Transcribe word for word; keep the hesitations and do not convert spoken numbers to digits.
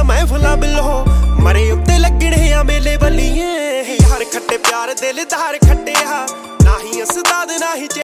ਦੀਆਂ ਮਹਿਫਲਾਂ ਬਿਲੋ ਮਰੇ ਉੱਤੇ ਲੱਗਣੇ ਆ ਮੇਲੇ ਬੱਲੀਏ ਯਾਰ ਖੱਟੇ ਪਿਆਰ ਦਿਲਦਾਰ ਖੱਟਿਆ ਨਾ ਹੀ ਉਸਤਾਦ ਨਾ ਹੀ